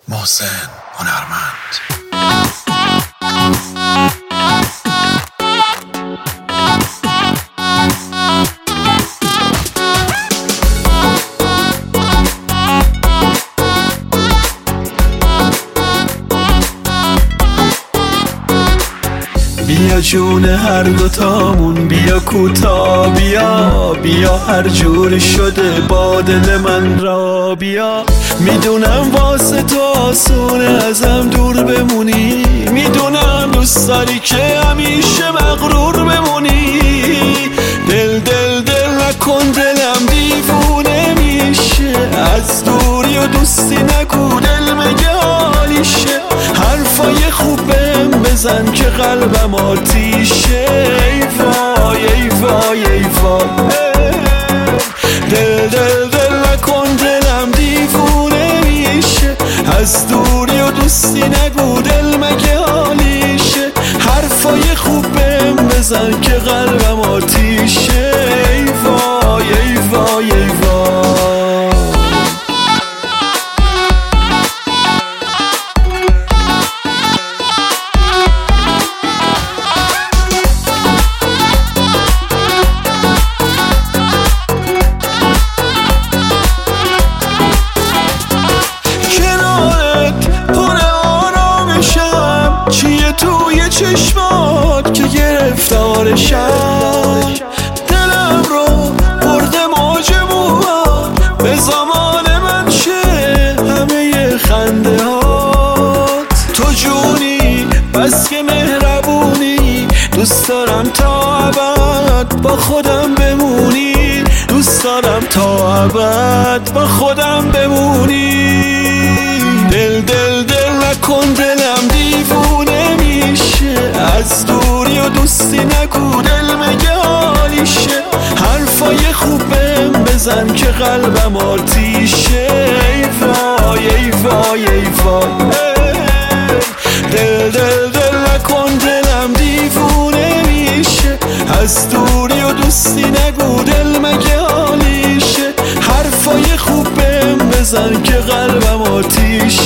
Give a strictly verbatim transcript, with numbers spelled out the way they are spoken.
محسن هنرمند. بیا جون هر دوتامون، بیا کوتا، بیا بیا هر جور شده با دل من را بیا. میدونم واسه تو آسونه ازم دور بمونی، میدونم دوست داری که همیشه مغرور بمونی. دل دل دل نکن دلم دیوونه میشه، از دوری و دوستی نگو دل مگه حالیشه. حرفای خوب بهم بزن که قلبم آتیشه. ای وای ای وای ای وای، دل دل دل نکن دلم دیوونه میشه، از دوری و دوستی نگو دل مگه حالیشه. حرفای خوب بهم بزن که قلبم آتیشه. ای وای ای وای ای وای. چیه توی چشمات که گرفتارشم، دلم رو برده موج موهات، به زمان من شه همه خنده هات. تو جونی بس که مهربونی، دوست دارم تا ابد با خودم بمونی، دوست دارم تا ابد با خودم بمونی. دل دل دل نکن دلم دیوونه میشه، از دوری و دوستی نگو دل مگه حالیشه. حرفای خوب بهم بزن که قلبم آتیشه. ای وای ای وای ای وای، دل دل دل نکن دلم دیوونه میشه، از دوری و دوستی نگو دل مگه حالیشه. حرفای خوب بهم بزن که قلبم آتیشه.